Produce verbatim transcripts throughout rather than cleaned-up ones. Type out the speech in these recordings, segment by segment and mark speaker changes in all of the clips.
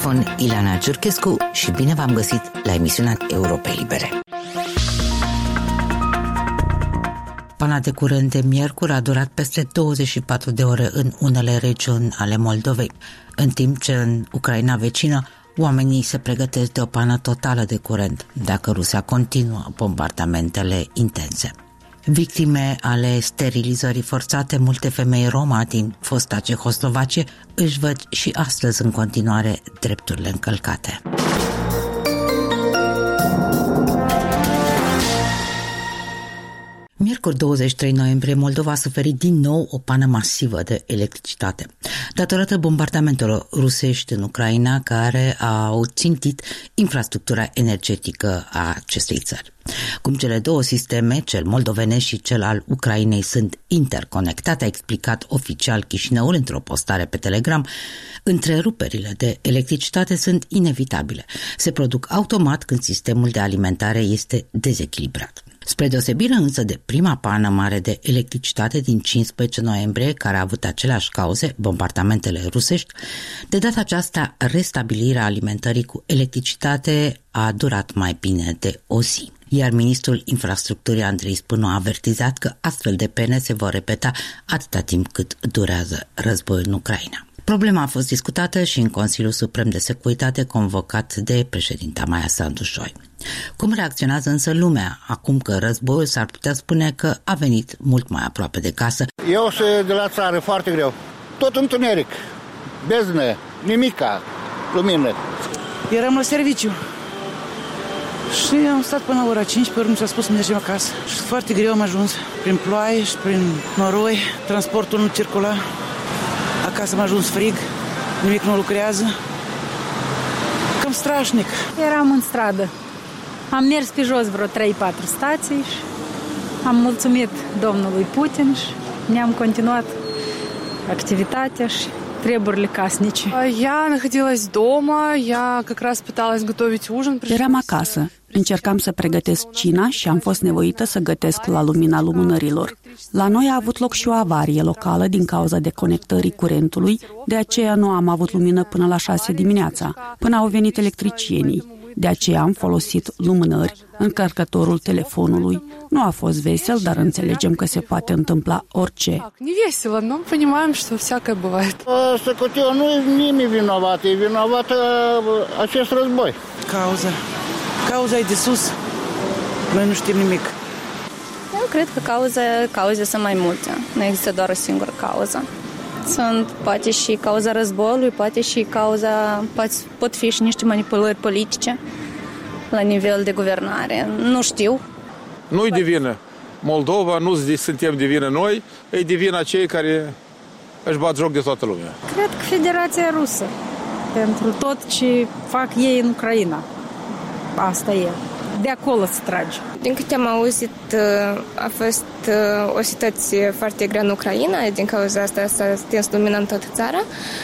Speaker 1: microfon Ileana Ciurchescu și bine v-am găsit la emisiunea Europe Libere. Pana de curent de miercuri a durat peste douăzeci și patru de ore în unele regiuni ale Moldovei, în timp ce în Ucraina vecină oamenii se pregătesc de o pană totală de curent dacă Rusia continuă bombardamentele intense. Victime ale sterilizării forțate, multe femei roma din fosta Cehoslovacie își văd și astăzi în continuare drepturile încălcate. Miercuri douăzeci și trei noiembrie, Moldova a suferit din nou o pană masivă de electricitate, datorată bombardamentelor rusești în Ucraina, care au țintit infrastructura energetică a acestei țări. Cum cele două sisteme, cel moldovenesc și cel al Ucrainei, sunt interconectate, a explicat oficial Chișinăul într-o postare pe Telegram, întreruperile de electricitate sunt inevitabile. Se produc automat când sistemul de alimentare este dezechilibrat. Spre deosebire însă de prima pană mare de electricitate din cincisprezece noiembrie, care a avut aceleași cauze, bombardamentele rusești, de data aceasta restabilirea alimentării cu electricitate a durat mai bine de o zi. Iar ministrul infrastructurii Andrei Spânu a avertizat că astfel de pene se vor repeta atâta timp cât durează războiul în Ucraina. Problema a fost discutată și în Consiliul Suprem de Securitate convocat de președinta Maia Sandu-Șoi. Cum reacționează însă lumea acum că războiul s-ar putea spune că a venit mult mai aproape de casă?
Speaker 2: Eu sunt de la țară, foarte greu. Tot întuneric, beznă, nimica, lumină.
Speaker 3: Eram la serviciu și am stat până la ora cinci, pe urmă mi s-a spus să mergem acasă. Și foarte greu am ajuns, prin ploaie și prin noroi, transportul nu circula. Acasă am ajuns frig, nimic nu lucrează. Cam strașnic.
Speaker 4: Eram în stradă. Am mers pe jos vreo trei patru stații și am mulțumit domnului Putin și ne-am continuat activitatea și treburile casnice.
Speaker 5: Я находилась дома, я как раз пыталась готовить ужин.
Speaker 6: Eram acasă. Încercam să pregătesc cina și am fost nevoită să gătesc la lumina lumânărilor. La noi a avut loc și o avarie locală din cauza deconectării curentului, de aceea nu am avut lumină până la șase dimineața, până au venit electricienii. De aceea am folosit lumânări, încărcătorul telefonului. Nu a fost vesel, dar înțelegem că se poate întâmpla orice.
Speaker 5: Не весело, но понимаем, что всякое бывает.
Speaker 2: Asta cu tine nu e nimeni vinovat, e vinovat acest război.
Speaker 3: Cauza. Cauza e de sus. Noi nu știm nimic.
Speaker 7: Eu cred că cauze, cauze sunt mai multe. Nu există doar o singură cauză. Sunt poate și cauza războiului, poate și cauza, pot fi și niște manipulări politice la nivel de guvernare. Nu știu.
Speaker 8: Nu-i de vină Moldova, nu suntem de vină noi, e de vină cei care își bat joc de toată lumea.
Speaker 4: Cred că Federația Rusă, pentru tot ce fac ei în Ucraina. Asta e. De acolo se trage.
Speaker 7: Din câte am auzit, a fost o situație foarte grea în Ucraina, din cauza asta s-a stins lumina în toată țara,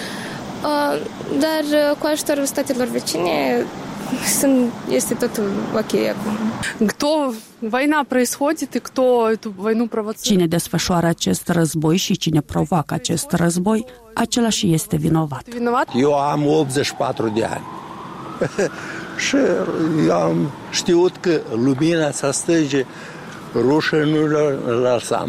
Speaker 7: dar cu ajutorul statelor vecine este totul ok acum.
Speaker 5: Кто война происходит и кто эту войну провоцирует?
Speaker 6: Cine desfășoară acest război și cine provoacă acest război, același este vinovat.
Speaker 9: Eu am optzeci și patru de ani. Și am știut că lumina să stăge rușă nu lăsam.